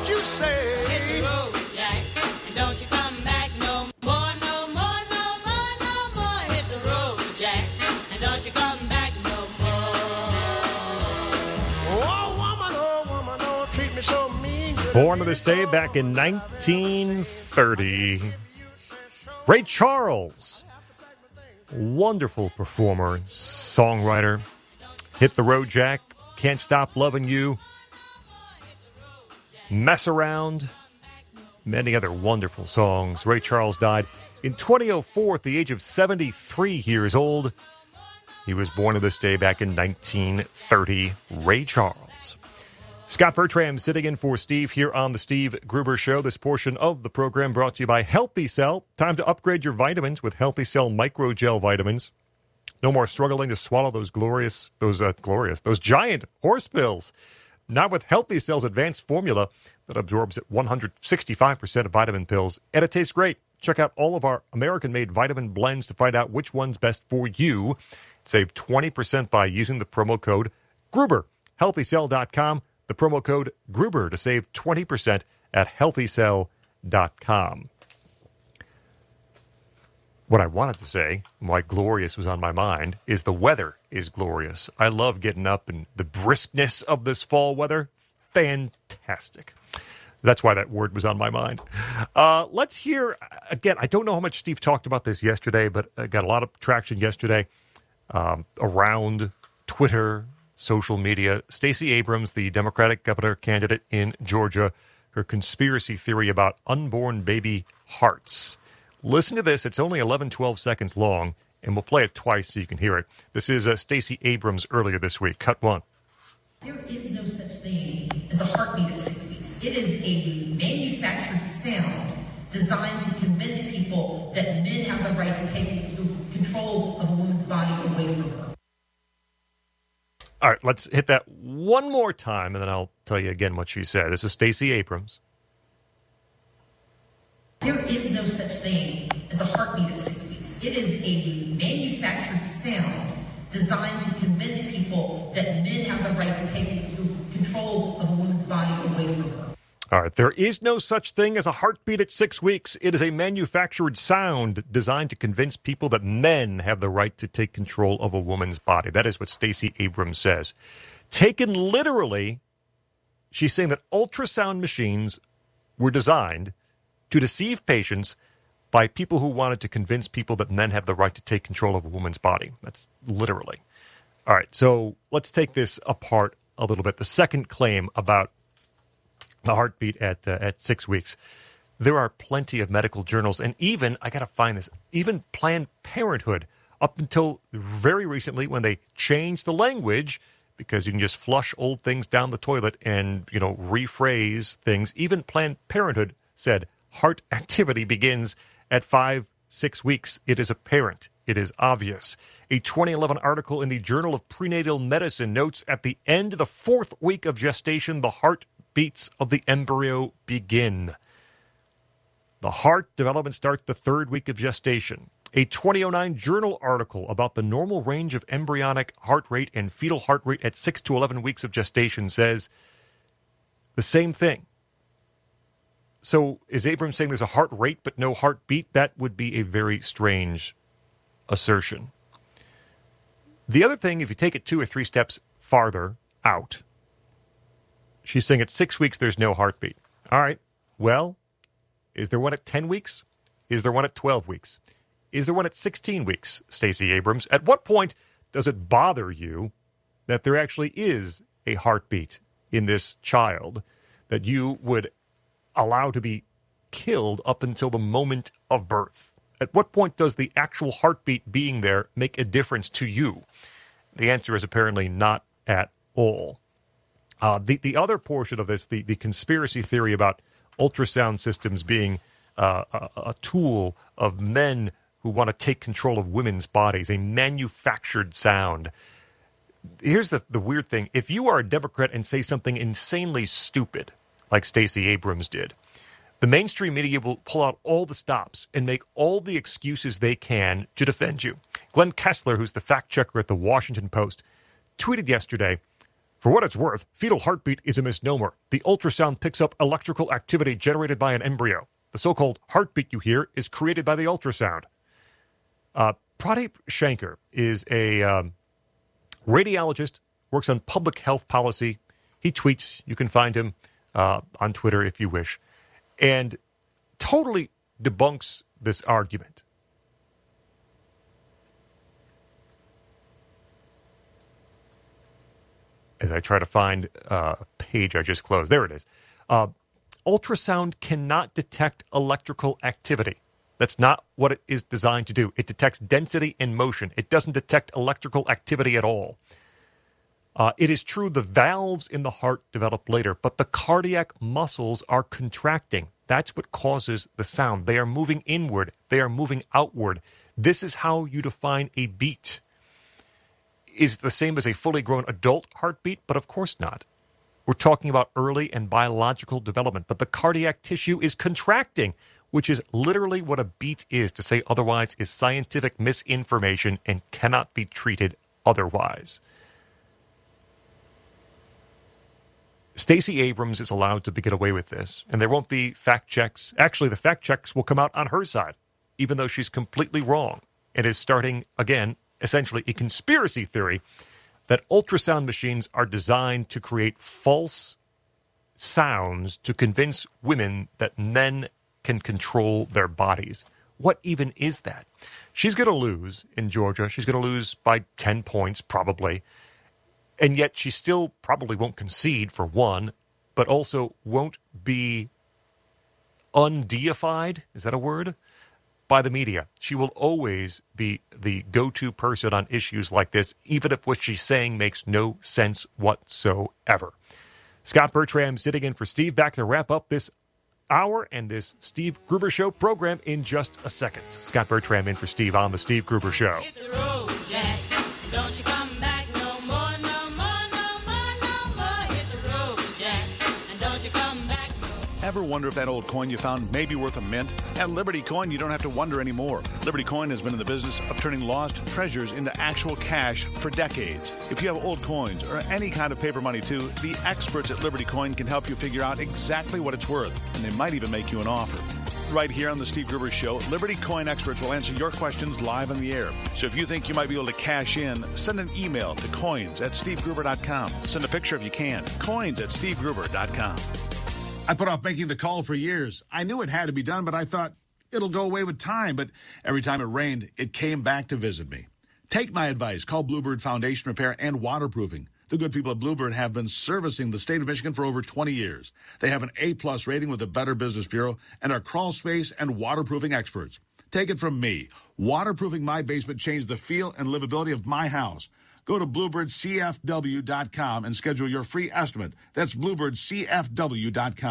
what you say. Hit the road, Jack, and don't you come back no more, no more, no more, no more. Hit the road, Jack, and don't you come back no more. Oh, woman, don't treat me so mean. Born on this day back in 1930. Ray Charles, wonderful performer, songwriter. Hit the Road, Jack, Can't Stop Loving You, Mess Around, many other wonderful songs. Ray Charles died in 2004 at the age of 73 years old. He was born on this day back in 1930. Ray Charles. Scott Bertram sitting in for Steve here on the Steve Gruber Show. This portion of the program brought to you by Healthy Cell. Time to upgrade your vitamins with Healthy Cell Microgel vitamins. No more struggling to swallow those giant horse pills. Now with Healthy Cell's advanced formula that absorbs at 165% of vitamin pills, and it tastes great. Check out all of our American-made vitamin blends to find out which one's best for you. Save 20% by using the promo code Gruber. HealthyCell.com. The promo code Gruber to save 20% at HealthyCell.com. What I wanted to say, why glorious was on my mind, is the weather is glorious. I love getting up and the briskness of this fall weather. Fantastic. That's why that word was on my mind. Let's hear, again, I don't know how much Steve talked about this yesterday, but I got a lot of traction yesterday around Twitter, social media. Stacey Abrams, the Democratic governor candidate in Georgia, her conspiracy theory about unborn baby hearts. Listen to this. It's only 11, 12 seconds long, and we'll play it twice so you can hear it. This is Stacey Abrams earlier this week. Cut one. There is no such thing as a heartbeat at 6 weeks. It is a manufactured sound designed to convince people that men have the right to take control of a woman's body away from her. All right, let's hit that one more time, and then I'll tell you again what she said. This is Stacey Abrams. There is no such thing as a heartbeat at 6 weeks. It is a manufactured sound designed to convince people that men have the right to take control of a woman's body away from her. All right, there is no such thing as a heartbeat at 6 weeks. It is a manufactured sound designed to convince people that men have the right to take control of a woman's body. That is what Stacey Abrams says. Taken literally, she's saying that ultrasound machines were designed to deceive patients by people who wanted to convince people that men have the right to take control of a woman's body. That's literally. All right, so let's take this apart a little bit. The second claim about the heartbeat at 6 weeks. There are plenty of medical journals, and even, I got to find this, even Planned Parenthood, up until very recently when they changed the language, because you can just flush old things down the toilet and, rephrase things. Even Planned Parenthood said heart activity begins at 5-6 weeks. It is apparent. It is obvious. A 2011 article in the Journal of Prenatal Medicine notes at the end of the 4th week of gestation, the heartbeats of the embryo begin. The heart development starts the 3rd week of gestation. A 2009 journal article about the normal range of embryonic heart rate and fetal heart rate at 6 to 11 weeks of gestation says the same thing. So is Abrams saying there's a heart rate but no heartbeat? That would be a very strange assertion. The other thing, if you take it 2 or 3 steps farther out, she's saying at 6 weeks there's no heartbeat. All right, well, is there one at 10 weeks? Is there one at 12 weeks? Is there one at 16 weeks, Stacey Abrams? At what point does it bother you that there actually is a heartbeat in this child that you would allow to be killed up until the moment of birth? At what point does the actual heartbeat being there make a difference to you? The answer is apparently not at all. The other portion of this, the conspiracy theory about ultrasound systems being a tool of men who want to take control of women's bodies, a manufactured sound. Here's the weird thing. If you are a Democrat and say something insanely stupid, like Stacey Abrams did, the mainstream media will pull out all the stops and make all the excuses they can to defend you. Glenn Kessler, who's the fact checker at the Washington Post, tweeted yesterday, For what it's worth, fetal heartbeat is a misnomer. The ultrasound picks up electrical activity generated by an embryo. The so-called heartbeat you hear is created by the ultrasound. Pradeep Shankar is a radiologist, works on public health policy. He tweets. You can find him on Twitter if you wish. And totally debunks this argument. As I try to find a page I just closed. There it is. Ultrasound cannot detect electrical activity. That's not what it is designed to do. It detects density and motion. It doesn't detect electrical activity at all. It is true the valves in the heart develop later, but the cardiac muscles are contracting. That's what causes the sound. They are moving inward. They are moving outward. This is how you define a beat. Is the same as a fully grown adult heartbeat? But of course not. We're talking about early and biological development, but the cardiac tissue is contracting, which is literally what a beat is. To say otherwise is scientific misinformation and cannot be treated otherwise. Stacey Abrams is allowed to get away with this, and there won't be fact checks. Actually, the fact checks will come out on her side, even though she's completely wrong. It is starting, again, essentially a conspiracy theory that ultrasound machines are designed to create false sounds to convince women that men can control their bodies. What even is that? She's going to lose in Georgia. She's going to lose by 10 points, probably. And yet she still probably won't concede, for one, but also won't be undeified, is that a word? By the media. She will always be the go-to person on issues like this, even if what she's saying makes no sense whatsoever. Scott Bertram sitting in for Steve, back to wrap up this hour and this Steve Gruber Show program in just a second. Scott Bertram in for Steve on the Steve Gruber Show. Hit the road, Jack. Don't you come back no more, no more, no more, no more. Hit the road, Jack. And don't you come back no more. Ever wonder if that old coin you found may be worth a mint? At Liberty Coin, you don't have to wonder anymore. Liberty Coin has been in the business of turning lost treasures into actual cash for decades. If you have old coins or any kind of paper money too, the experts at Liberty Coin can help you figure out exactly what it's worth, and they might even make you an offer. Right here on the Steve Gruber Show, Liberty Coin experts will answer your questions live on the air. So if you think you might be able to cash in, send an email to coins@stevegruber.com. Send a picture if you can. coins@stevegruber.com. I put off making the call for years. I knew it had to be done, but I thought it'll go away with time. But every time it rained, it came back to visit me. Take my advice. Call Bluebird Foundation Repair and Waterproofing. The good people at Bluebird have been servicing the state of Michigan for over 20 years. They have an A+ rating with the Better Business Bureau and are crawl space and waterproofing experts. Take it from me. Waterproofing my basement changed the feel and livability of my house. Go to BluebirdCFW.com and schedule your free estimate. That's BluebirdCFW.com.